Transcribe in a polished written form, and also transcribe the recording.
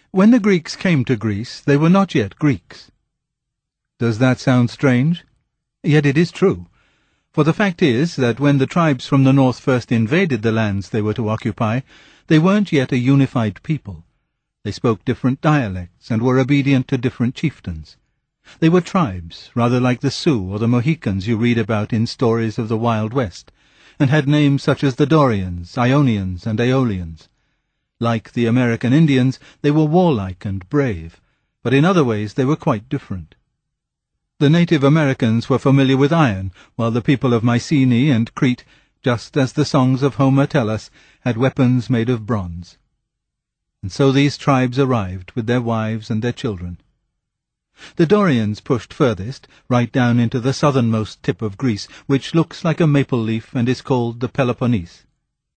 When the Greeks came to Greece, they were not yet Greeks. Does that sound strange? Yet it is true. For the fact is that when the tribes from the north first invaded the lands they were to occupy, they weren't yet a unified people. They spoke different dialects and were obedient to different chieftains. They were tribes, rather like the Sioux or the Mohicans you read about in stories of the Wild West, and had names such as the Dorians, Ionians, and Aeolians. Like the American Indians, they were warlike and brave, but in other ways they were quite different. The Native Americans were familiar with iron, while the people of Mycenae and Crete, just as the songs of Homer tell us, had weapons made of bronze. And so these tribes arrived, with their wives and their children. The Dorians pushed furthest, right down into the southernmost tip of Greece, which looks like a maple leaf and is called the Peloponnese.